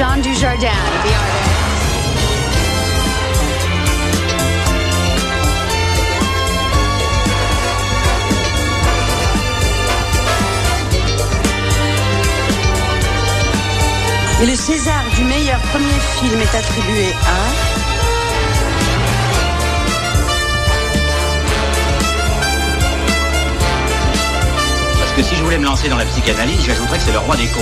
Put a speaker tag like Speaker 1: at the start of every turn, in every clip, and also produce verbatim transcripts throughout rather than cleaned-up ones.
Speaker 1: Jean Dujardin, the artist. Et le César du meilleur premier film est attribué à...
Speaker 2: Parce que si je voulais me lancer dans la psychanalyse, j'ajouterais que c'est le roi des cons.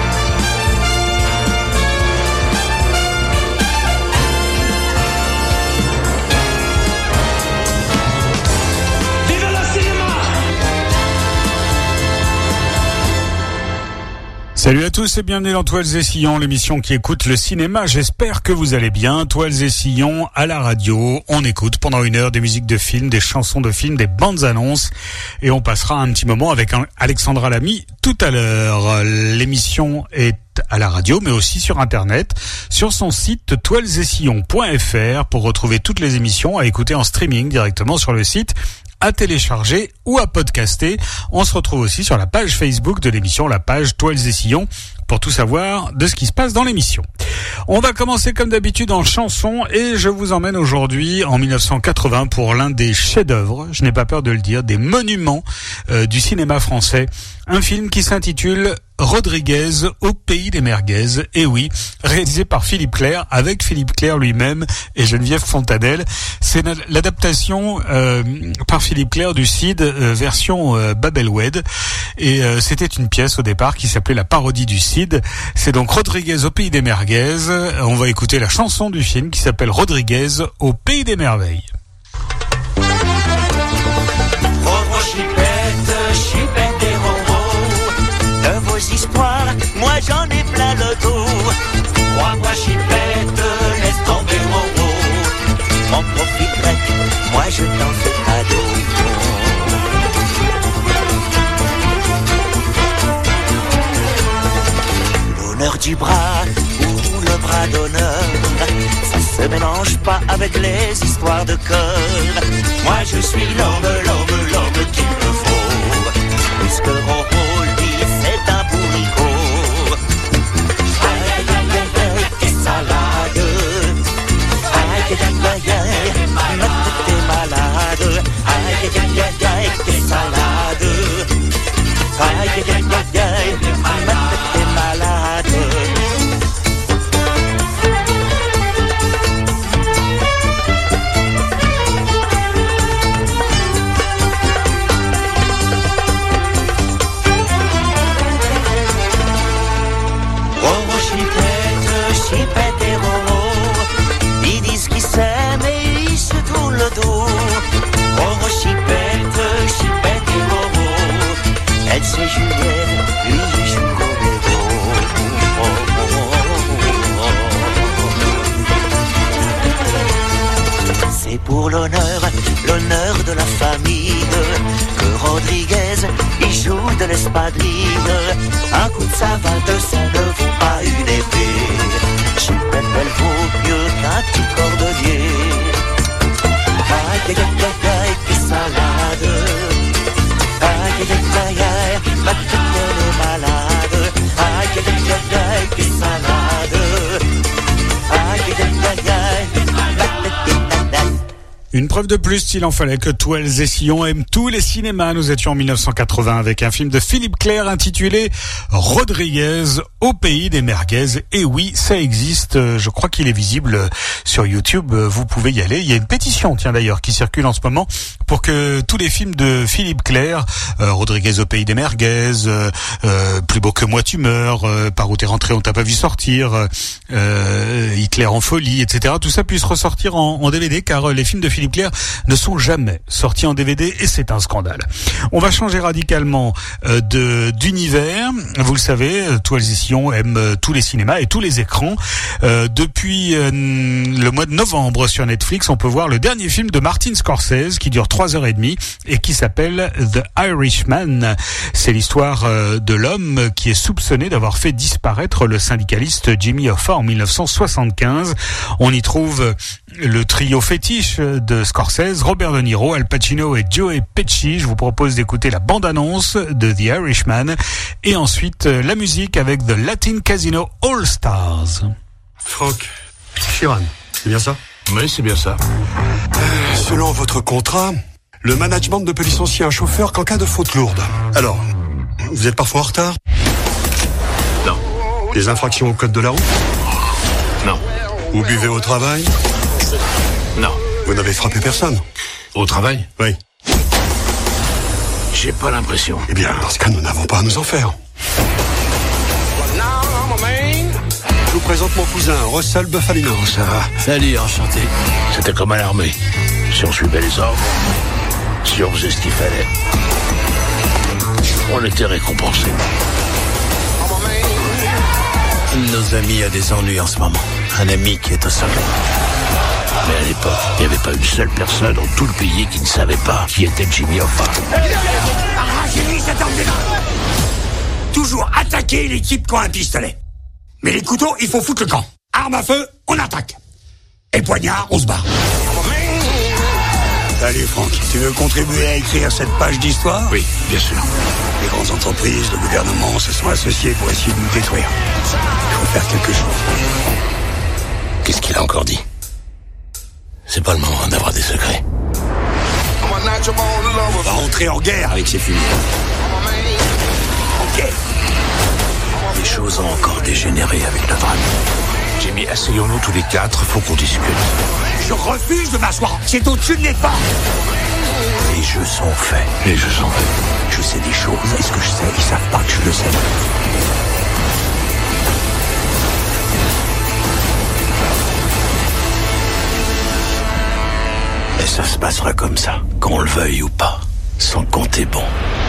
Speaker 3: Salut à tous et bienvenue dans Toiles et Sillons, l'émission qui écoute le cinéma. J'espère que vous allez bien. Toiles et Sillons à la radio. On écoute pendant une heure des musiques de films, des chansons de films, des bandes annonces. Et on passera un petit moment avec Alexandra Lamy tout à l'heure. L'émission est à la radio, mais aussi sur Internet, sur son site toiles et sillons point f r pour retrouver toutes les émissions à écouter en streaming directement sur le site, à télécharger ou à podcaster. On se retrouve aussi sur la page Facebook de l'émission, la page Toiles et Sillons, pour tout savoir de ce qui se passe dans l'émission. On va commencer comme d'habitude en chanson et je vous emmène aujourd'hui en mille neuf cent quatre-vingts pour l'un des chefs-d'œuvre, je n'ai pas peur de le dire, des monuments euh, du cinéma français. Un film qui s'intitule Rodriguez au pays des merguez. Et oui, réalisé par Philippe Clair, avec Philippe Clair lui-même et Geneviève Fontanelle. C'est l'adaptation euh, par Philippe Clair du Cid, euh, version euh, Babelwed. Et euh, c'était une pièce au départ qui s'appelait La parodie du Cid. C'est donc Rodriguez au pays des merguez. On va écouter la chanson du film qui s'appelle Rodriguez au pays des merveilles.
Speaker 4: Histoires, moi j'en ai plein le dos. Crois-moi chipette, laisse tomber Roro. M'en profiterai, moi je t'en fais cadeau. L'honneur du bras ou le bras d'honneur, ça se mélange pas avec les histoires de cœur. Moi je suis l'homme, l'homme, l'homme qu'il me faut. Puisque Roro c'est un bourricot. Aïe aïe aïe aïe aïe, quelle salade. Aïe aïe aïe aïe aïe, ma tête est malade. Aïe aïe aïe aïe aïe, quelle salade. Aïe aïe aïe aïe aïe, ma tête est malade. Chipette et Roro, ils disent qu'ils s'aiment et ils se tournent le dos. Roro, Chipette, Chipette et Roro, elle c'est Juliette, lui il joue Colédo. C'est pour l'honneur, l'honneur de la famille que Rodriguez, il joue de l'espadrille. Un coup de savate, ça ne vaut pas une épée. Chipette, elle vaut mieux qu'un petit cordonnier. Aïe, aïe, aïe, aïe, aïe, quelle salade. Aïe, aïe, aïe, aïe, aïe, ma tête elle est malade. Aïe, aïe, aïe, aïe, aïe, quelle salade. Aïe, aïe, aïe, aïe, aïe, ma tête est malade.
Speaker 3: Une preuve de plus, s'il en fallait, que Toiles et Sillons aiment tous les cinémas. Nous étions en mille neuf cent quatre-vingts avec un film de Philippe Clair intitulé Rodriguez au pays des merguez. Et oui, ça existe. Je crois qu'il est visible sur YouTube. Vous pouvez y aller. Il y a une pétition, tiens d'ailleurs, qui circule en ce moment pour que tous les films de Philippe Clair, euh, Rodriguez au pays des merguez, euh, euh, Plus beau que moi tu meurs, euh, Par où t'es rentré on t'a pas vu sortir, euh, Hitler en folie, et cetera. Tout ça puisse ressortir en, en D V D, car les films de Philippe Clair ne sont jamais sortis en D V D et c'est un scandale. On va changer radicalement euh, de d'univers. Vous le savez, Toiles et Sillons aime euh, tous les cinémas et tous les écrans. Euh, depuis euh, le mois de novembre sur Netflix, on peut voir le dernier film de Martin Scorsese qui dure trois heures et demie et qui s'appelle The Irishman. C'est l'histoire euh, de l'homme qui est soupçonné d'avoir fait disparaître le syndicaliste Jimmy Hoffa en mille neuf cent soixante-quinze. On y trouve le trio fétiche de Scorsese, Robert De Niro, Al Pacino et Joe Pesci. Je vous propose d'écouter la bande-annonce de The Irishman et ensuite la musique avec The Latin Casino All Stars.
Speaker 5: Franck Sheeran, c'est bien ça?
Speaker 6: Oui, c'est bien ça.
Speaker 5: Euh, selon votre contrat, le management ne peut licencier un chauffeur qu'en cas de faute lourde. Alors, vous êtes parfois en retard?
Speaker 6: Non.
Speaker 5: Des infractions au code de la route?
Speaker 6: Non.
Speaker 5: Vous buvez au travail?
Speaker 6: Non.
Speaker 5: Vous n'avez frappé personne?
Speaker 6: Au travail?
Speaker 5: Oui.
Speaker 6: J'ai pas l'impression.
Speaker 5: Eh bien, dans ce cas, nous n'avons pas à nous en faire. Je vous présente mon cousin, Russell Buffalino.
Speaker 6: Ça va?
Speaker 7: Salut, enchanté.
Speaker 6: C'était comme à l'armée. Si on suivait les ordres, si on faisait ce qu'il fallait, on était récompensé.
Speaker 7: Un de nos amis a des ennuis en ce moment. Un ami qui est au sommet.
Speaker 6: Mais à l'époque, il n'y avait pas une seule personne dans tout le pays qui ne savait pas qui était Jimmy Hoffa.
Speaker 8: Arrachez-lui cet homme des mains. Toujours attaquer l'équipe qui a un pistolet. Mais les couteaux, il faut foutre le camp. Arme à feu, on attaque. Et poignard, on se bat. Salut Franck, tu veux contribuer à écrire cette page d'histoire?
Speaker 6: Oui, bien sûr.
Speaker 8: Les grandes entreprises, le gouvernement se sont associés pour essayer de nous détruire. Il faut faire quelque chose.
Speaker 6: Qu'est-ce qu'il a encore dit? C'est pas le moment d'avoir des secrets.
Speaker 8: On va entrer en guerre avec ces fumiers. En guerre.
Speaker 7: Les choses ont encore dégénéré avec notre ami.
Speaker 6: Jimmy, asseyons-nous tous les quatre, faut qu'on discute.
Speaker 8: Je refuse de m'asseoir. C'est au-dessus de mes pas.
Speaker 7: Les jeux sont faits.
Speaker 6: Les jeux sont faits.
Speaker 8: Je sais des choses. Et ce que je sais, ils savent pas que je le sais.
Speaker 7: Et ça se passera comme ça, qu'on le veuille ou pas, sans compter bon.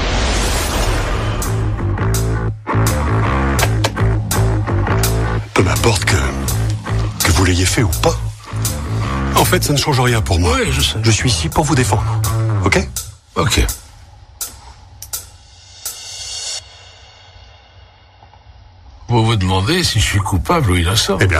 Speaker 5: Peu m'importe que, que vous l'ayez fait ou pas. En fait, ça ne change rien pour moi.
Speaker 6: Oui, je sais.
Speaker 5: Je suis ici pour vous défendre. Ok?
Speaker 6: Ok. Vous vous demandez si je suis coupable ou innocent?
Speaker 5: Eh bien...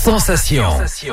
Speaker 9: Sensation.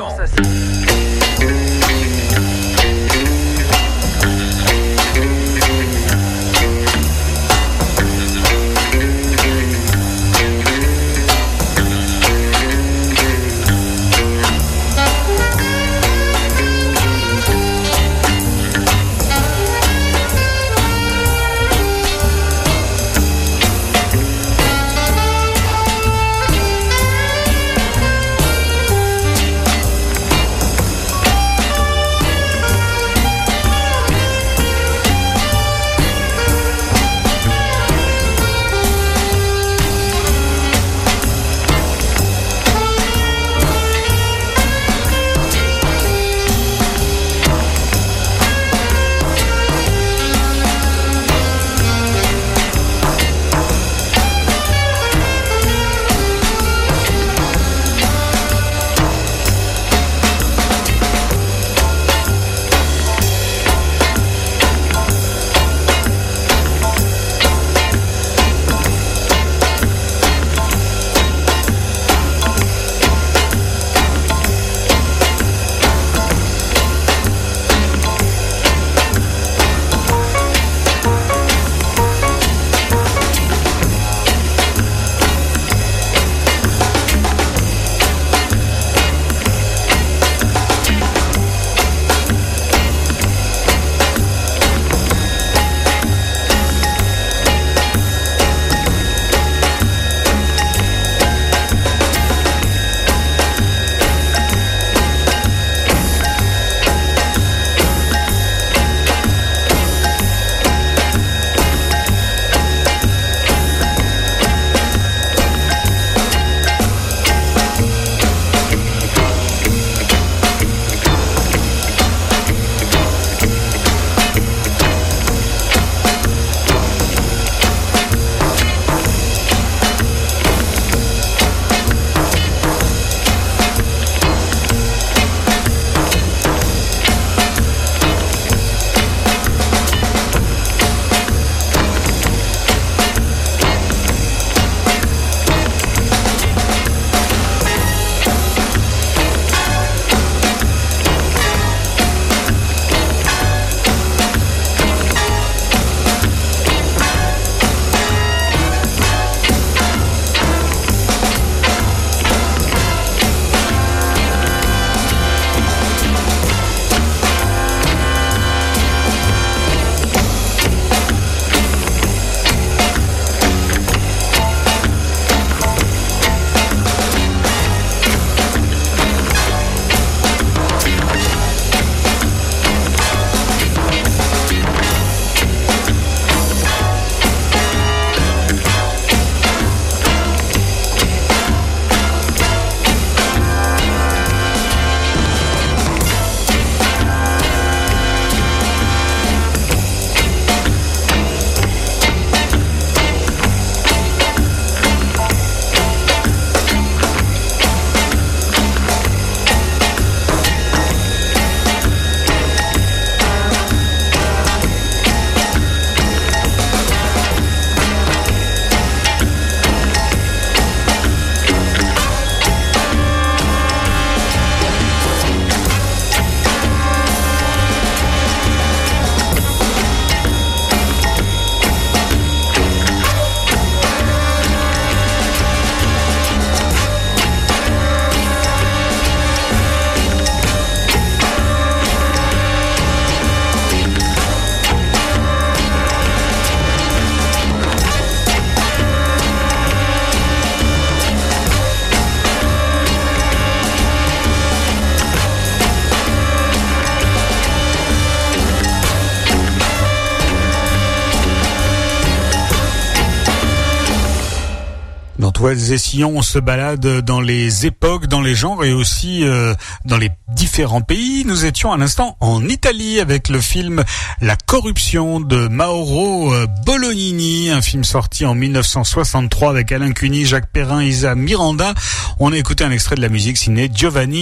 Speaker 3: Toiles et Sillons, on se balade dans les époques, dans les genres et aussi euh, dans les différents pays. Nous étions à l'instant en Italie avec le film La corruption de Mauro Bolognini, un film sorti en mille neuf cent soixante-trois avec Alain Cuny, Jacques Perrin, Isa Miranda. On a écouté un extrait de la musique signée Giovanni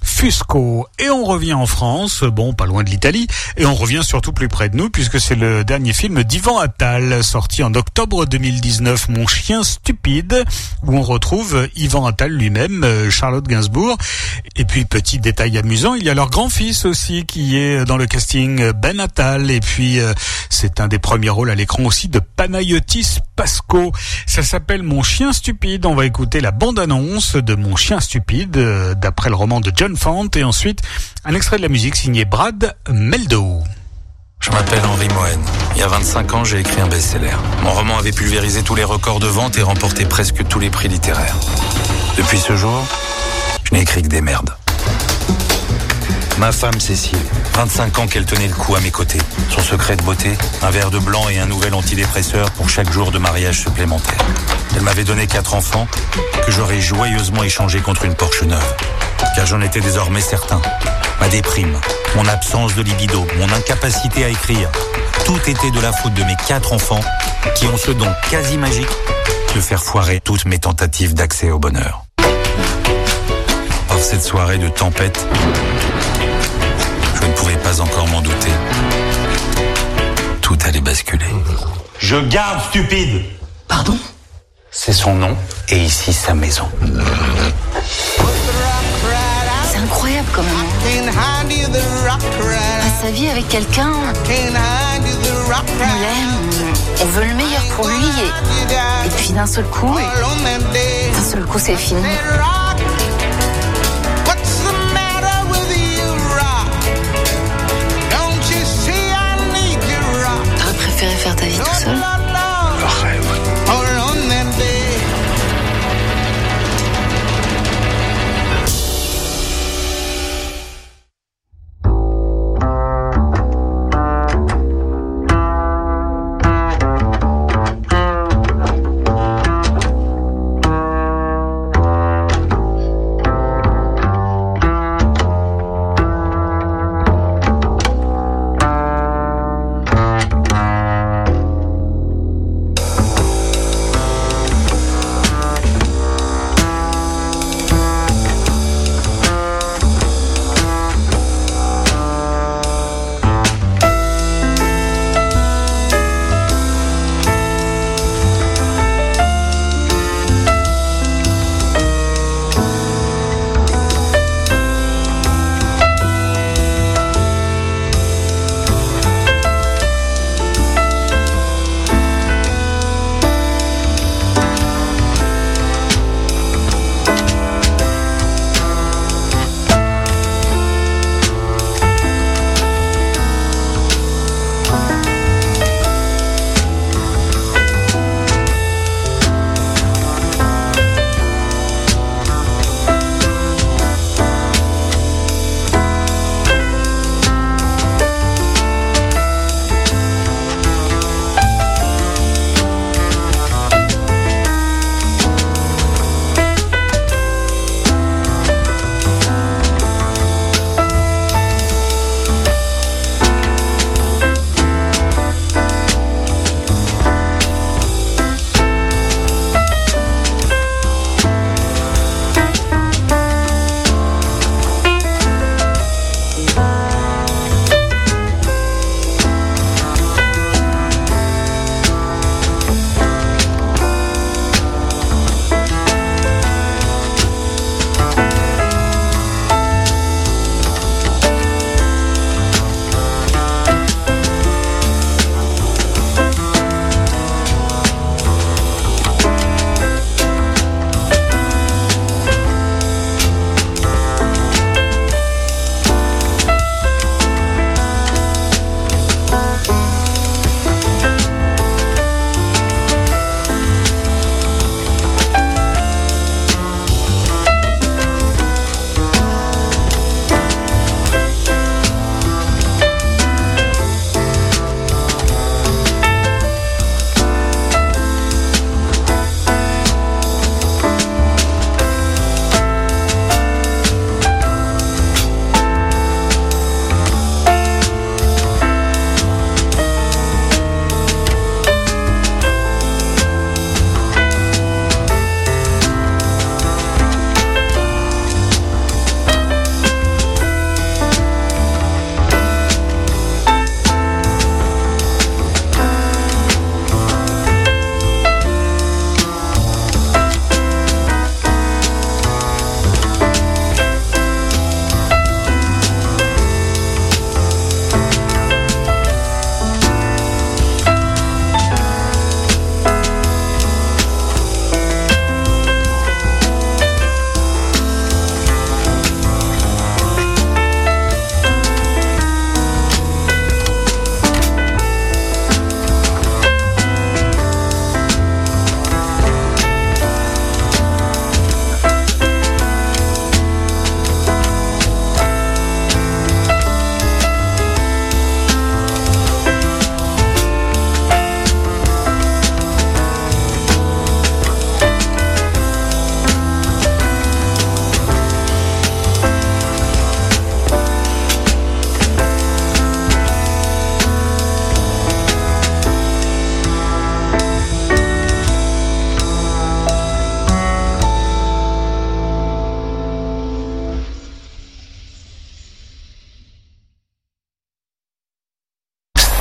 Speaker 3: Fusco. Et on revient en France, bon, pas loin de l'Italie, et on revient surtout plus près de nous, puisque c'est le dernier film d'Ivan Attal, sorti en octobre deux mille dix-neuf, Mon chien stupide, où on retrouve Ivan Attal lui-même, Charlotte Gainsbourg. Et puis, petit détail amusant, il y a leur grand-fils aussi, qui est dans le casting, Ben Attal, et puis euh, c'est un des premiers rôles à l'écran aussi de Panayotis Pasco. Ça s'appelle Mon chien stupide. On va écouter la bande-annonce de Mon chien stupide, euh, d'après le roman de John Fante, et ensuite un extrait de la musique signé Brad Meldo.
Speaker 9: Je m'appelle Henri Mohen. Il y a vingt-cinq ans, j'ai écrit un best-seller. Mon roman avait pulvérisé tous les records de vente et remporté presque tous les prix littéraires. Depuis ce jour, je n'ai écrit que des merdes. Ma femme Cécile, vingt-cinq ans qu'elle tenait le coup à mes côtés. Son secret de beauté, un verre de blanc et un nouvel antidépresseur pour chaque jour de mariage supplémentaire. Elle m'avait donné quatre enfants que j'aurais joyeusement échangés contre une Porsche neuve. Car j'en étais désormais certain. Ma déprime, mon absence de libido, mon incapacité à écrire, tout était de la faute de mes quatre enfants qui ont ce don quasi magique de faire foirer toutes mes tentatives d'accès au bonheur. Or, cette soirée de tempête, je ne pouvais pas encore m'en douter. Tout allait basculer.
Speaker 10: Je garde stupide.
Speaker 9: Pardon ? C'est son nom et ici sa maison.
Speaker 11: C'est incroyable quand même. Passe sa vie avec quelqu'un, on l'aime, on veut le meilleur pour lui et, et puis d'un seul coup, d'un seul coup c'est fini. T'aurais préféré faire ta vie tout seul ?
Speaker 9: Le rêve.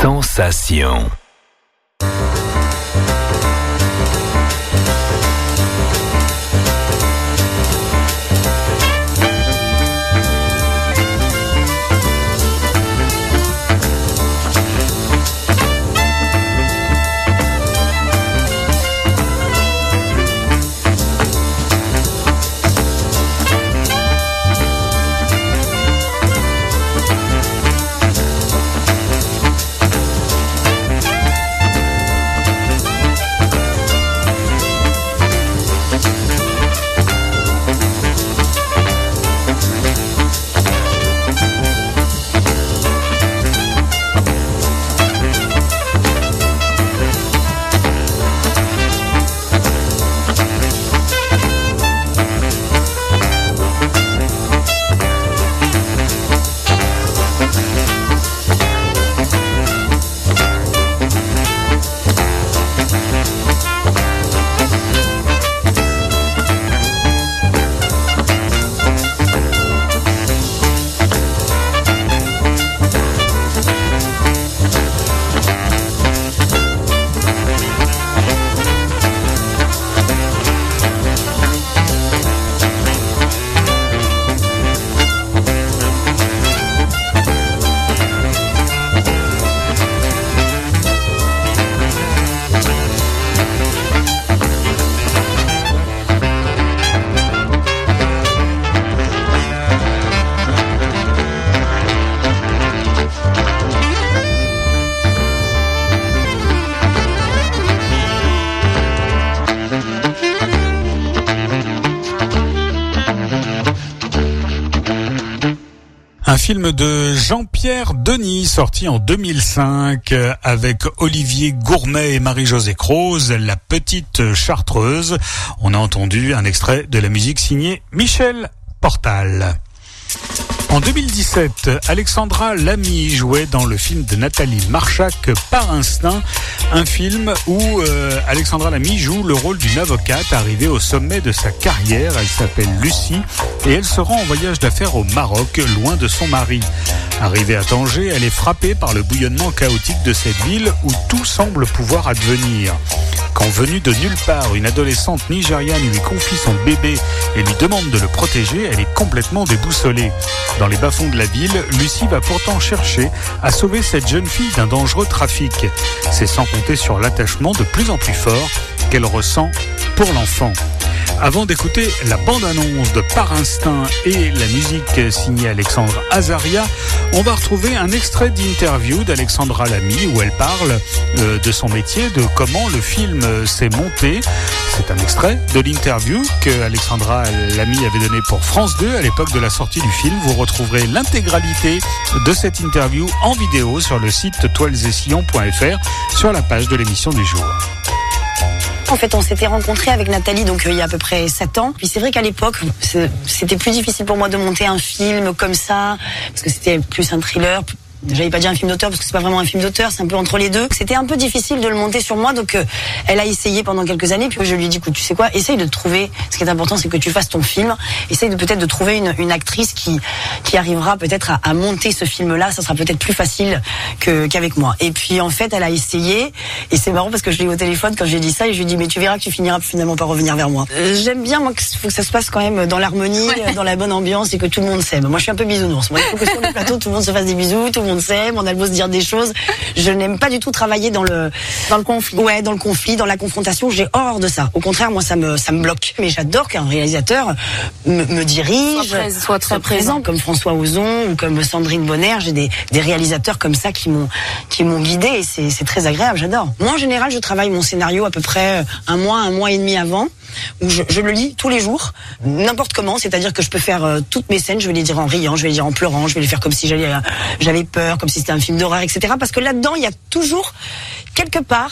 Speaker 12: Sensation.
Speaker 3: Un film de Jean-Pierre Denis sorti en deux mille cinq avec Olivier Gourmet et Marie-Josée Croze, La Petite Chartreuse. On a entendu un extrait de la musique signée Michel Portal. En deux mille dix-sept, Alexandra Lamy jouait dans le film de Nathalie Marchak, Par Instinct, un film où euh, Alexandra Lamy joue le rôle d'une avocate arrivée au sommet de sa carrière. Elle s'appelle Lucie et elle se rend en voyage d'affaires au Maroc, loin de son mari. Arrivée à Tanger, elle est frappée par le bouillonnement chaotique de cette ville où tout semble pouvoir advenir. Quand venue de nulle part, une adolescente nigériane lui confie son bébé et lui demande de le protéger, elle est complètement déboussolée. Dans les bas-fonds de la ville, Lucie va pourtant chercher à sauver cette jeune fille d'un dangereux trafic. C'est sans compter sur l'attachement de plus en plus fort qu'elle ressent pour l'enfant. Avant d'écouter la bande-annonce de Par Instinct et la musique signée Alexandra Azaria, on va retrouver un extrait d'interview d'Alexandra Lamy où elle parle euh, de son métier, de comment le film s'est monté. C'est un extrait de l'interview que Alexandra Lamy avait donnée pour France deux à l'époque de la sortie du film. Vous retrouverez l'intégralité de cette interview en vidéo sur le site toiles et sillons point f r sur la page de l'émission du jour.
Speaker 13: En fait, on s'était rencontrés avec Nathalie donc euh, il y a à peu près sept ans. Puis c'est vrai qu'à l'époque, c'était plus difficile pour moi de monter un film comme ça, parce que c'était plus un thriller. J'allais pas dire un film d'auteur parce que c'est pas vraiment un film d'auteur, c'est un peu entre les deux. C'était un peu difficile de le monter sur moi, donc euh, elle a essayé pendant quelques années. Puis je lui ai dit, écoute, tu sais quoi, essaye de trouver. Ce qui est important, c'est que tu fasses ton film. Essaye de peut-être de trouver une, une actrice qui qui arrivera peut-être à, à monter ce film-là. Ça sera peut-être plus facile que qu'avec moi. Et puis en fait, elle a essayé. Et c'est marrant parce que je l'ai eu au téléphone quand j'ai dit ça et je lui ai dit, mais tu verras que tu finiras finalement par revenir vers moi. Euh, j'aime bien moi qu'il faut que ça se passe quand même dans l'harmonie, ouais. dans la bonne ambiance et que tout le monde s'aime. Moi, je suis un peu bisounours. Moi, il faut que sur le plateau, tout le monde se fasse des bisous, tout le monde s'aime. On a le beau se dire des choses. Je n'aime pas du tout travailler dans le
Speaker 14: dans le conflit.
Speaker 13: Ouais, dans le conflit, dans la confrontation. J'ai horreur de ça. Au contraire, moi, ça me ça me bloque. Mais j'adore qu'un réalisateur me, me dirige,
Speaker 14: soit, prés- soit très
Speaker 13: soit présent,
Speaker 14: présent,
Speaker 13: comme François Ozon ou comme Sandrine Bonner. J'ai des des réalisateurs comme ça qui m'ont qui m'ont guidée et c'est c'est très agréable. J'adore. Moi, en général, je travaille mon scénario à peu près un mois, un mois et demi avant, où je, je le lis tous les jours, n'importe comment. C'est-à-dire que je peux faire euh, toutes mes scènes. Je vais les dire en riant, je vais les dire en pleurant, je vais les faire comme si j'allais euh, j'avais peur, comme si c'était un film d'horreur, et cetera. Parce que là-dedans, il y a toujours quelque part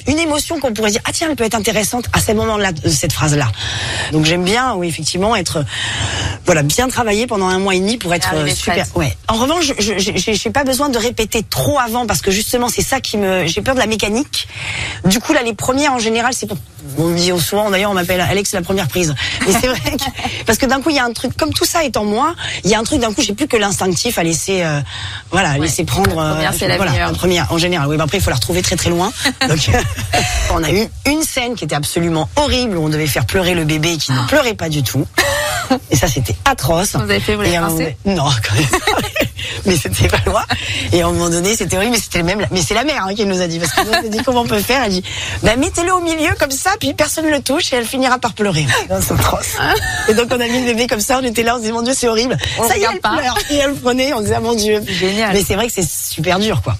Speaker 13: une émotion qu'on pourrait dire ah tiens elle peut être intéressante à ce moment-là de cette phrase-là. Donc j'aime bien oui effectivement être voilà bien travailler pendant un mois et demi pour être euh, super. Ouais. En revanche, je je j'ai pas besoin de répéter trop avant parce que justement c'est ça qui me j'ai peur de la mécanique. Du coup là les premières en général c'est pour on me dit souvent d'ailleurs on m'appelle Alex la première prise. Et c'est vrai que, parce que d'un coup il y a un truc comme tout ça est en moi, il y a un truc d'un coup j'ai plus que l'instinctif à laisser euh, voilà ouais. laisser prendre euh,
Speaker 12: première, c'est la
Speaker 13: voilà
Speaker 12: meilleure.
Speaker 13: la première en général. Oui, bah après il faut la retrouver très très loin. Donc on a eu une scène qui était absolument horrible où on devait faire pleurer le bébé qui ne pleurait pas du tout. Et ça c'était atroce.
Speaker 12: Vous avez fait vous les
Speaker 13: moment... Non quand même. Mais c'était pas loin. Et à un moment donné c'était horrible mais c'était même mais c'est la mère hein, qui nous a dit parce que nous on s'est dit comment on peut faire. Elle dit bah mettez-le au milieu comme ça puis personne ne le touche et elle finira par pleurer. Non, c'est atroce. Et donc on a mis le bébé comme ça, on était là, on se disait mon Dieu c'est horrible.
Speaker 12: On
Speaker 13: ça y est elle
Speaker 12: pas.
Speaker 13: pleure. Et elle prenait, on disait ah, mon Dieu.
Speaker 12: Génial.
Speaker 13: Mais c'est vrai que c'est super dur quoi.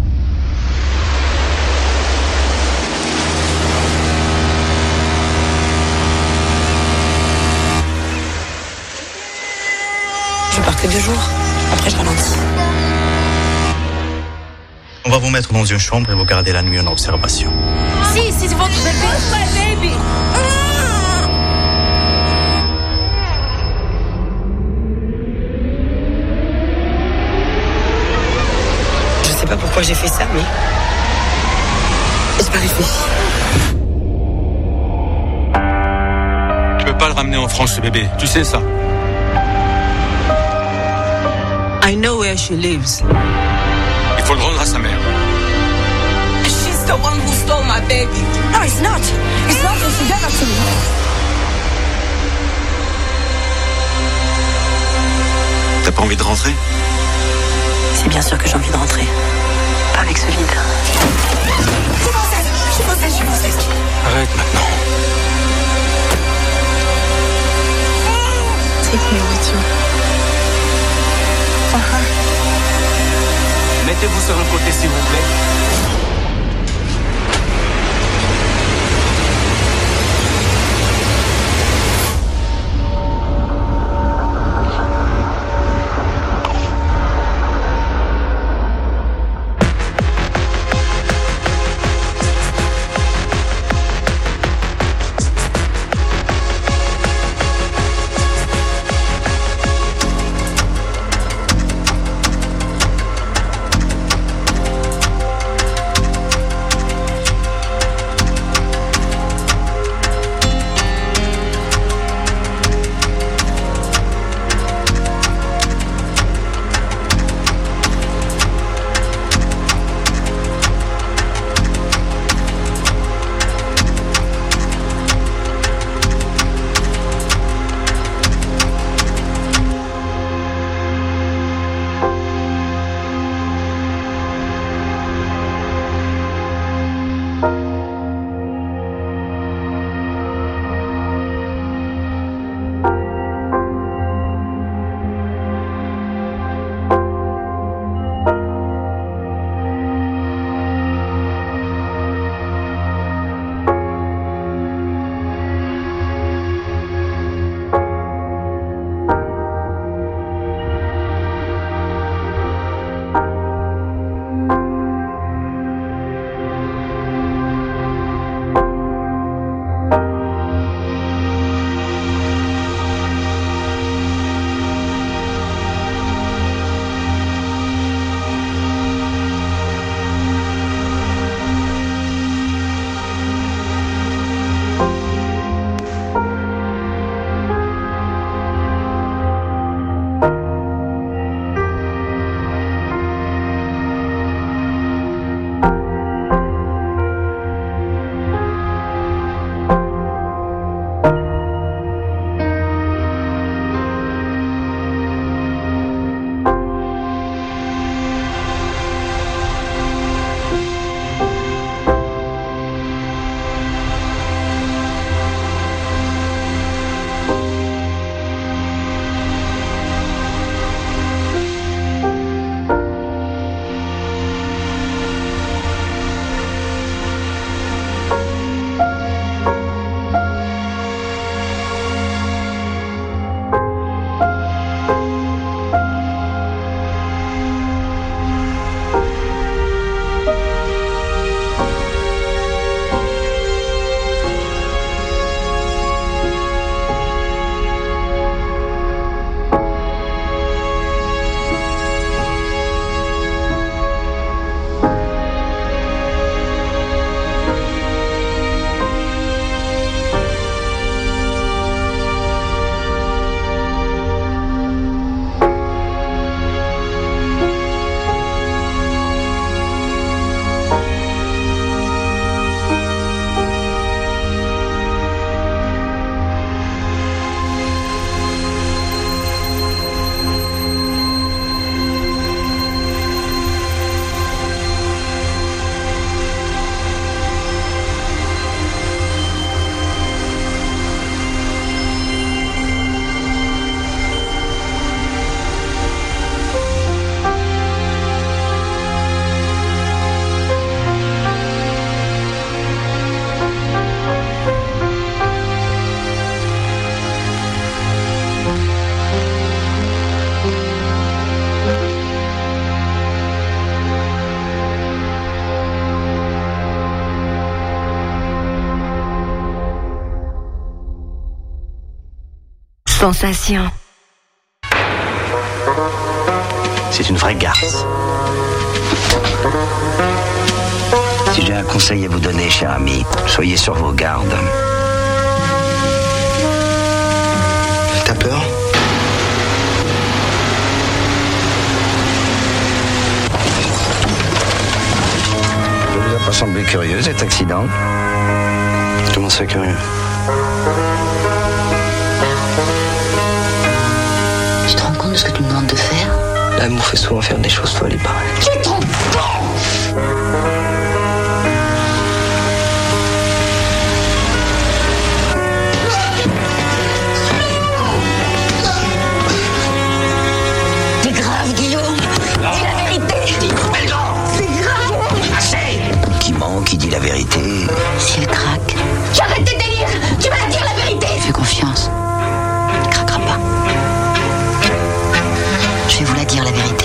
Speaker 13: Je pars que deux jours. Après je ralentis.
Speaker 14: On va vous mettre dans une chambre et vous garder la nuit en observation.
Speaker 11: Si, c'est votre bébé. baby.
Speaker 13: Je sais pas pourquoi j'ai fait ça, mais j'ai pas réfléchi.
Speaker 9: Je peux pas le ramener en France, ce bébé. Tu sais ça.
Speaker 1: I know where she lives.
Speaker 9: Il faut le rendre à sa mère.
Speaker 11: She's the one who stole my baby.
Speaker 13: No, it's not. It's not. She gave it to me.
Speaker 14: T'as pas envie de rentrer?
Speaker 13: C'est bien sûr que j'ai envie de rentrer. Pas avec ce vide.
Speaker 11: Je suis française, je suis française, je suis française.
Speaker 9: Arrête maintenant.
Speaker 11: Take me with you.
Speaker 14: Mettez-vous sur le côté s'il vous plaît.
Speaker 12: Sensation.
Speaker 7: C'est une vraie garce. Si j'ai un conseil à vous donner, cher ami, soyez sur vos gardes. T'as peur ? Ça vous a pas semblé curieux, cet accident ? Comment ça, curieux ?
Speaker 11: Tu te rends compte de ce que tu me demandes de faire ?
Speaker 7: L'amour fait souvent faire des choses folles et pareilles.
Speaker 11: Tu te rends compte ? C'est grave, Guillaume. Dis la vérité. C'est grave.
Speaker 7: Assez. Qui ment, qui dit la vérité.
Speaker 11: Si elle craque. J'arrête tes délires. Tu vas la dire la vérité. Fais confiance. Elle craquera pas. Je vais vous la dire la vérité.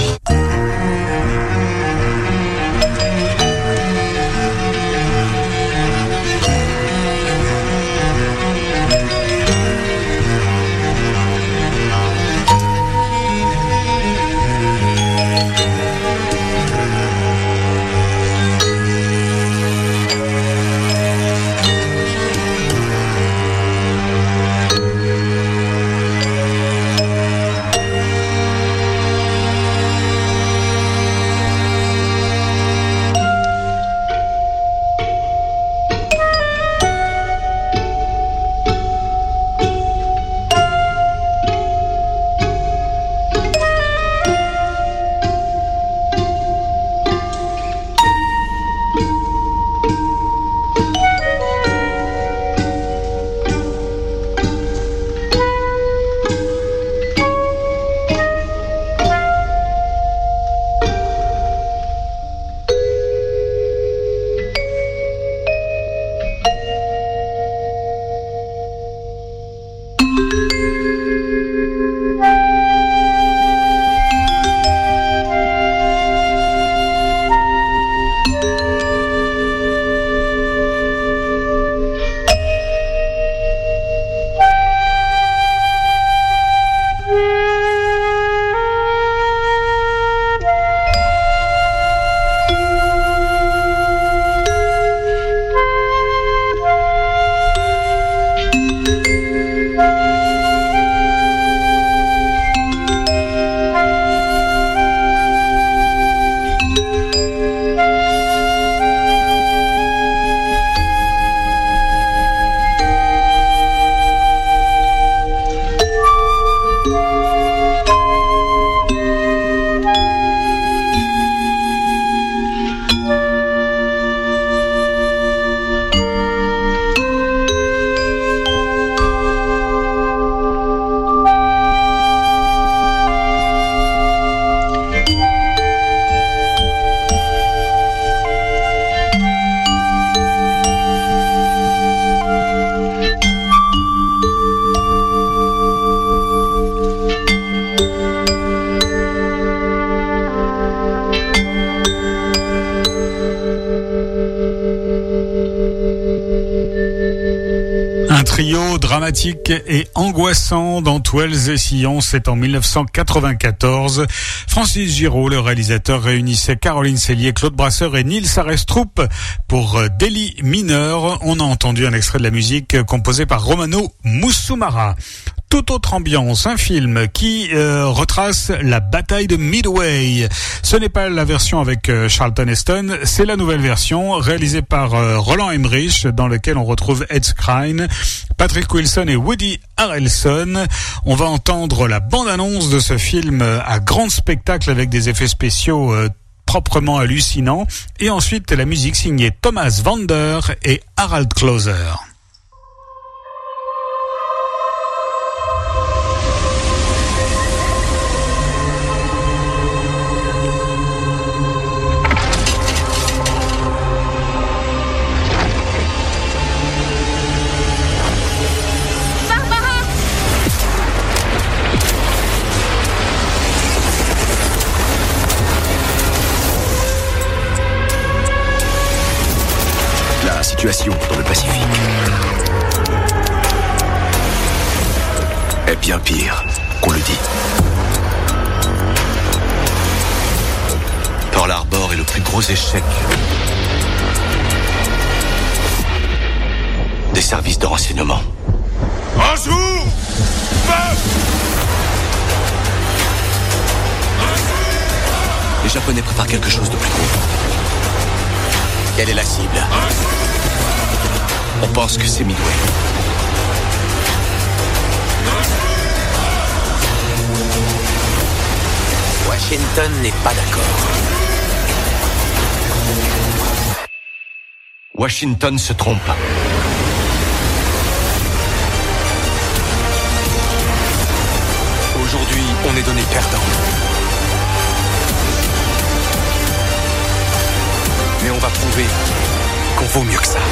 Speaker 3: Trio dramatique et angoissant dans Toiles et Sillons, c'est en mille neuf cent quatre-vingt-quatorze. Francis Giraud, le réalisateur, réunissait Caroline Cellier, Claude Brasseur et Nils Arestrup pour Délit mineur. On a entendu un extrait de la musique composée par Romano Musumara. Toute autre ambiance, un film qui euh, retrace la bataille de Midway. Ce n'est pas la version avec euh, Charlton Heston, c'est la nouvelle version réalisée par euh, Roland Emmerich, dans lequel on retrouve Ed Skrein, Patrick Wilson et Woody Harrelson. On va entendre la bande-annonce de ce film à grand spectacle avec des effets spéciaux euh, proprement hallucinants. Et ensuite la musique signée Thomas Vander et Harald Closer.
Speaker 15: Situation dans le Pacifique.
Speaker 12: est bien pire qu'on le dit. Pearl Harbor est le plus gros échec des services de renseignement.
Speaker 10: Un jour,
Speaker 12: les Japonais préparent quelque chose de plus gros. Quelle est la cible? On pense que c'est Midway.
Speaker 6: Washington n'est pas d'accord.
Speaker 12: Washington se trompe. Aujourd'hui, on est donné perdant. Mais on va prouver qu'on vaut mieux que ça.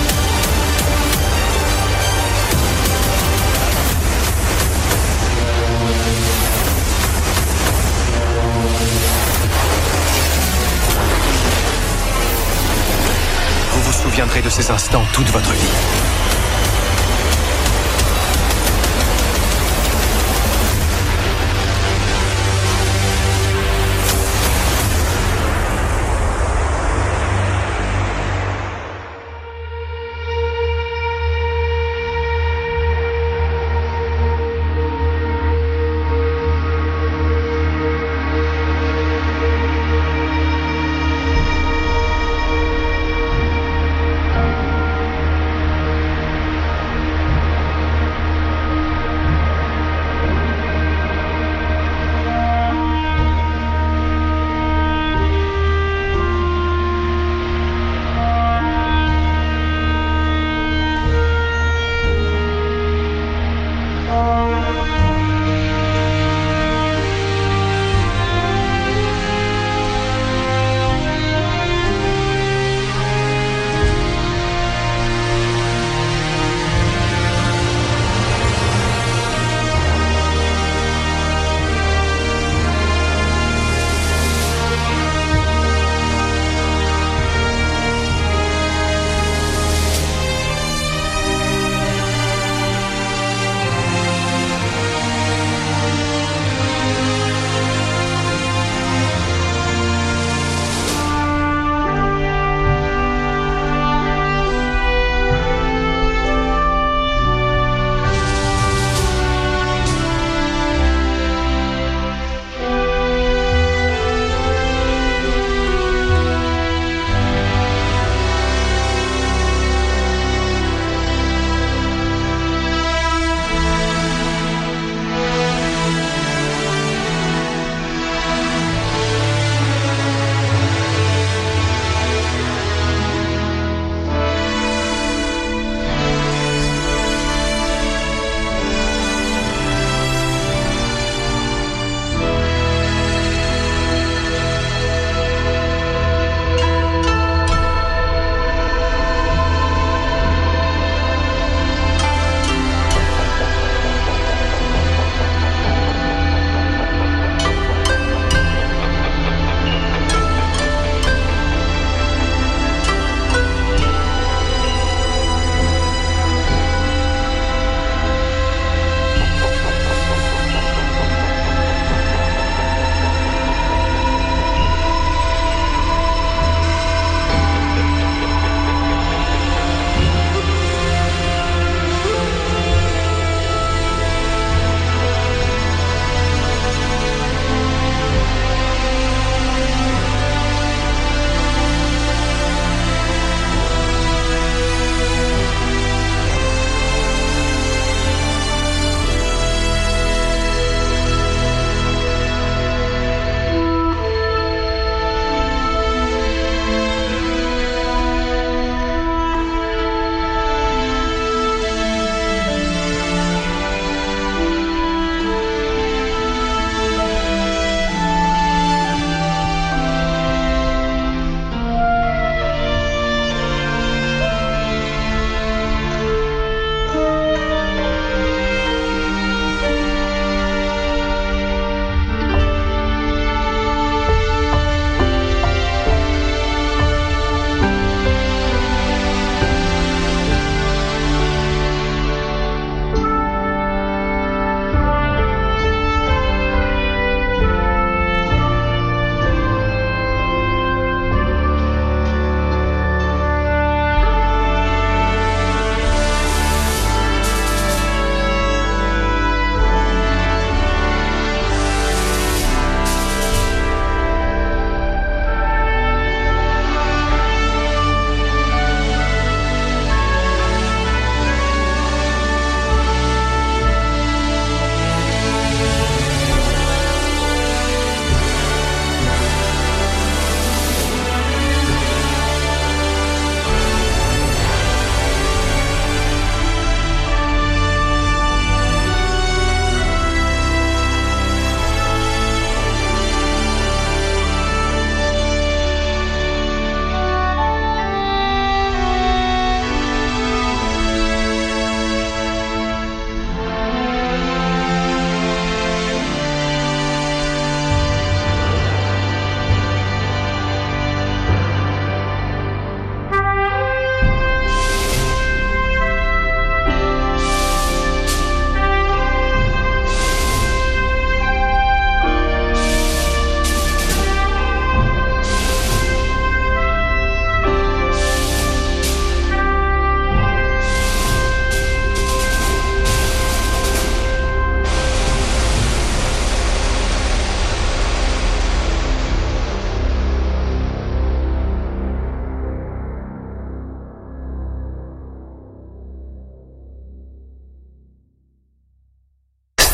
Speaker 12: Vous vous souviendrez de ces instants toute votre vie.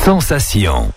Speaker 15: Sensation.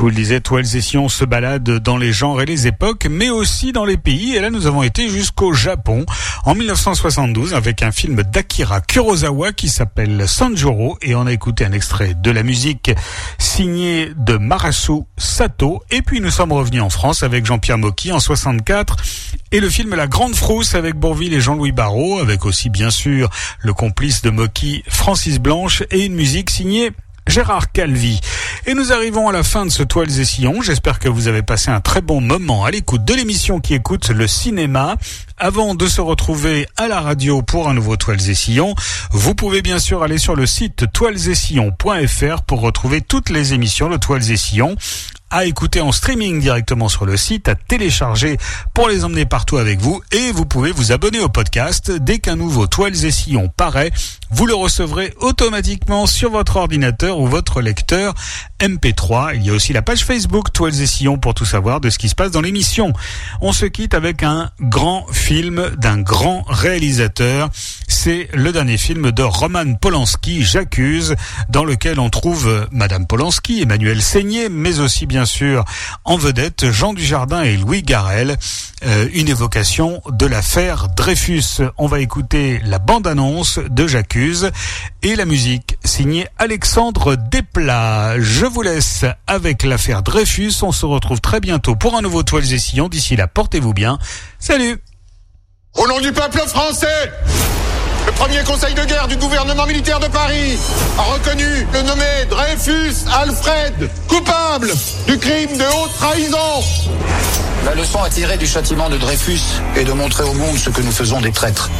Speaker 3: vous le disais, Toiles et Sillons se baladent dans les genres et les époques, mais aussi dans les pays. Et là, nous avons été jusqu'au Japon en mille neuf cent soixante-douze avec un film d'Akira Kurosawa qui s'appelle Sanjuro. Et on a écouté un extrait de la musique signée de Marasu Sato. Et puis nous sommes revenus en France avec Jean-Pierre Mocky en soixante-quatre et le film La Grande Frousse avec Bourvil et Jean-Louis Barrault, avec aussi bien sûr le complice de Mocky, Francis Blanche, et une musique signée Gérard Calvi. Et nous arrivons à la fin de ce Toiles et Sillons. J'espère que vous avez passé un très bon moment à l'écoute de l'émission qui écoute le cinéma. Avant de se retrouver à la radio pour un nouveau Toiles et Sillons, vous pouvez bien sûr aller sur le site toiles et sillons point f r pour retrouver toutes les émissions de Toiles et Sillons, à écouter en streaming directement sur le site, à télécharger pour les emmener partout avec vous, et vous pouvez vous abonner au podcast. Dès qu'un nouveau Toiles et Sillons paraît, vous le recevrez automatiquement sur votre ordinateur ou votre lecteur M P trois. Il y a aussi la page Facebook Toiles et Sillons pour tout savoir de ce qui se passe dans l'émission. On se quitte avec un grand film d'un grand réalisateur. C'est le dernier film de Roman Polanski, J'accuse, dans lequel on trouve Madame Polanski, Emmanuel Seigné, mais aussi bien sûr en vedette Jean Dujardin et Louis Garrel. Euh, une évocation de l'affaire Dreyfus. On va écouter la bande-annonce de J'accuse et la musique signée Alexandre Desplat. Je vous laisse avec l'affaire Dreyfus. On se retrouve très bientôt pour un nouveau Toiles et Sillons. D'ici là, portez-vous bien. Salut!
Speaker 10: Au nom du peuple français, le premier conseil de guerre du gouvernement militaire de Paris a reconnu le nommé Dreyfus Alfred coupable du crime de haute trahison.
Speaker 15: La leçon à tirer du châtiment de Dreyfus est de montrer au monde ce que nous faisons des traîtres.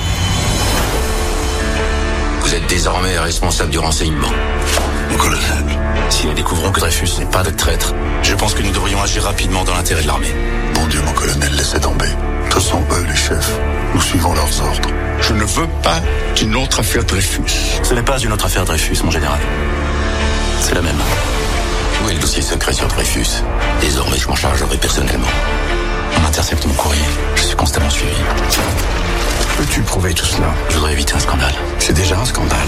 Speaker 16: Vous êtes désormais responsable du renseignement.
Speaker 6: Mon colonel,
Speaker 16: si nous découvrons que Dreyfus n'est pas de traître, je pense que nous devrions agir rapidement dans l'intérêt de l'armée.
Speaker 6: Bon Dieu, mon colonel, laissez tomber. Ce sont eux les chefs. Nous suivons leurs ordres.
Speaker 10: Je ne veux pas d'une autre affaire Dreyfus.
Speaker 16: Ce n'est pas une autre affaire Dreyfus, mon général. C'est la même. Où est le dossier secret sur Dreyfus? Désormais, je m'en chargerai personnellement. On intercepte mon courrier. Je suis constamment suivi.
Speaker 6: Peux-tu prouver tout cela?
Speaker 16: Je voudrais éviter un scandale.
Speaker 6: C'est déjà un scandale.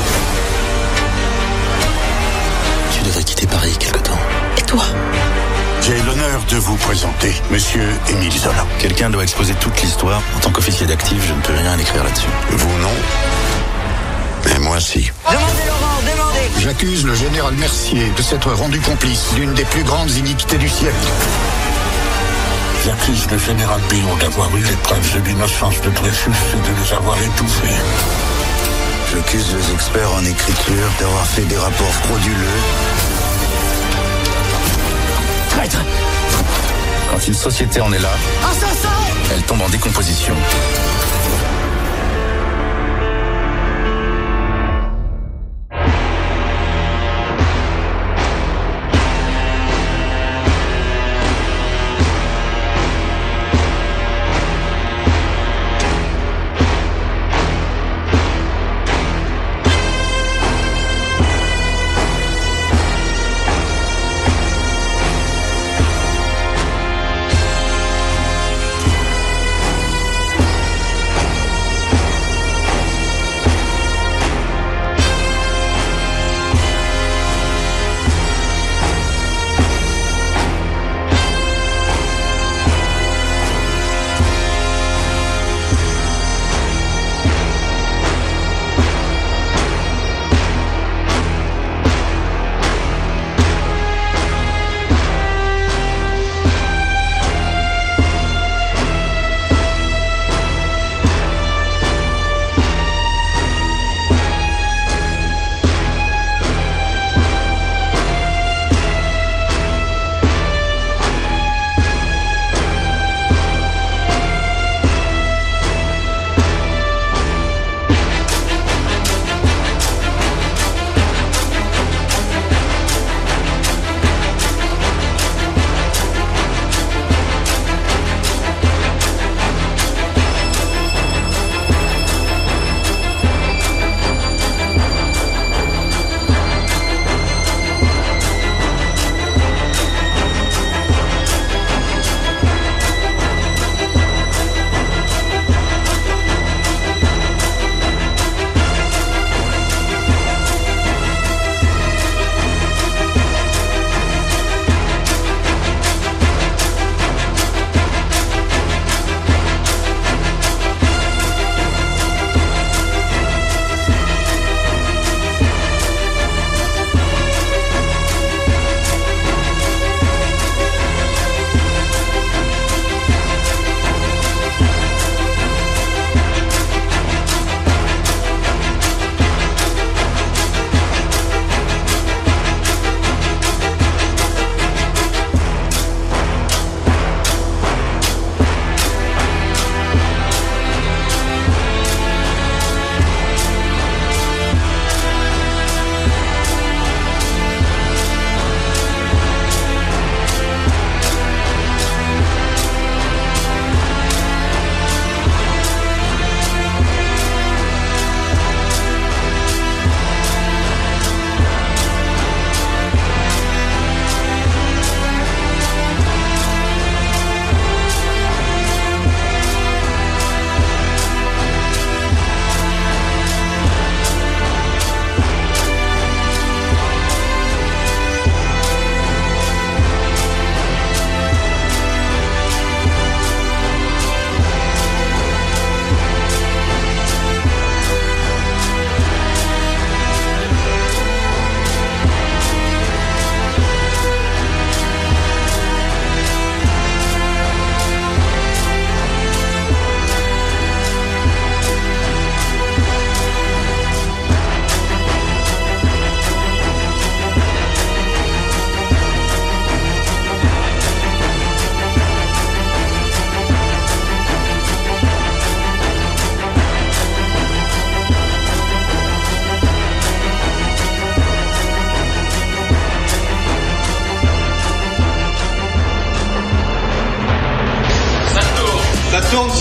Speaker 16: Tu devrais quitter Paris quelque temps.
Speaker 11: Et toi?
Speaker 6: J'ai l'honneur de vous présenter Monsieur Émile Zola.
Speaker 16: Quelqu'un doit exposer toute l'histoire. En tant qu'officier d'actif, je ne peux rien écrire là-dessus.
Speaker 6: Vous non, mais moi si.
Speaker 15: Demandez, Laurent, demandez.
Speaker 6: J'accuse le général Mercier de s'être rendu complice d'une des plus grandes iniquités du siècle.
Speaker 17: J'accuse le général Billon d'avoir eu les preuves de l'innocence de Dreyfus et de les avoir étouffées.
Speaker 18: J'accuse les experts en écriture d'avoir fait des rapports frauduleux.
Speaker 15: Traître!
Speaker 16: Quand une société en est là,
Speaker 15: Assassin!
Speaker 16: elle tombe en décomposition.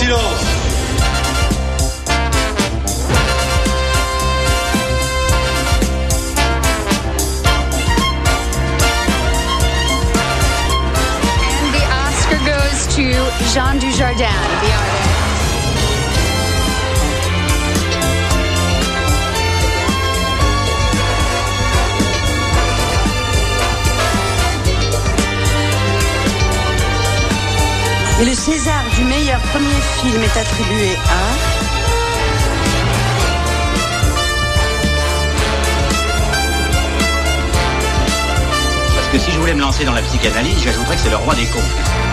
Speaker 19: Silence.
Speaker 20: And the Oscar goes to Jean Dujardin, the artist.
Speaker 1: Et le César du meilleur premier film est attribué à...
Speaker 2: Parce que si je voulais me lancer dans la psychanalyse, j'ajouterais que c'est le roi des cons.